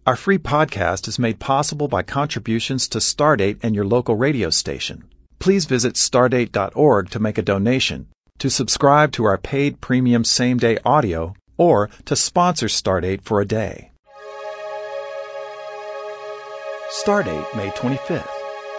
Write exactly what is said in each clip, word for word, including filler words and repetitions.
Our free podcast is made possible by contributions to Stardate and your local radio station. Please visit stardate dot org to make a donation, to subscribe to our paid premium same-day audio, or to sponsor Stardate for a day. Stardate, May twenty-fifth.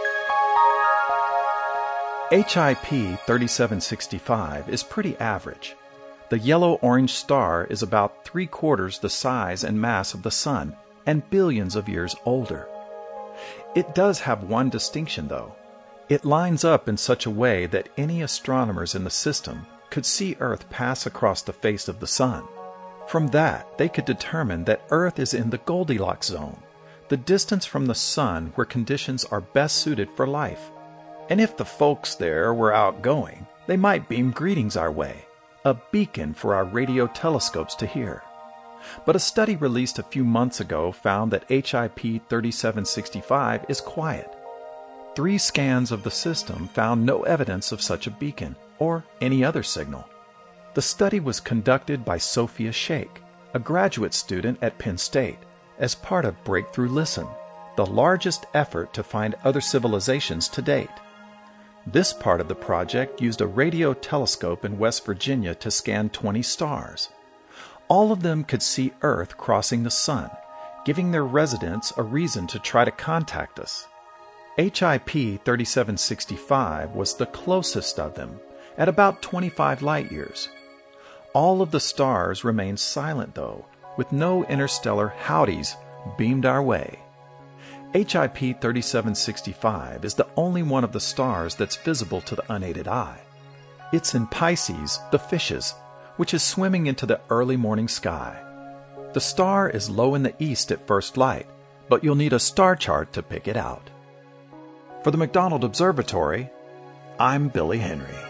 H I P thirty-seven sixty-five is pretty average. The yellow-orange star is about three-quarters the size and mass of the Sun, and billions of years older. It does have one distinction, though. It lines up in such a way that any astronomers in the system could see Earth pass across the face of the Sun. From that, they could determine that Earth is in the Goldilocks zone, the distance from the Sun where conditions are best suited for life. And if the folks there were outgoing, they might beam greetings our way, a beacon for our radio telescopes to hear. But a study released a few months ago found that H I P thirty-seven sixty-five is quiet. Three scans of the system found no evidence of such a beacon or any other signal. The study was conducted by Sophia Sheikh, a graduate student at Penn State, as part of Breakthrough Listen, the largest effort to find other civilizations to date. This part of the project used a radio telescope in West Virginia to scan twenty stars. All of them could see Earth crossing the Sun, giving their residents a reason to try to contact us. H I P thirty-seven sixty-five was the closest of them, at about twenty-five light years. All of the stars remained silent, though, with no interstellar howdies beamed our way. H I P thirty-seven sixty-five is the only one of the stars that's visible to the unaided eye. It's in Pisces, the fishes, which is swimming into the early morning sky. The star is low in the east at first light, but you'll need a star chart to pick it out. For the McDonald Observatory, I'm Billy Henry.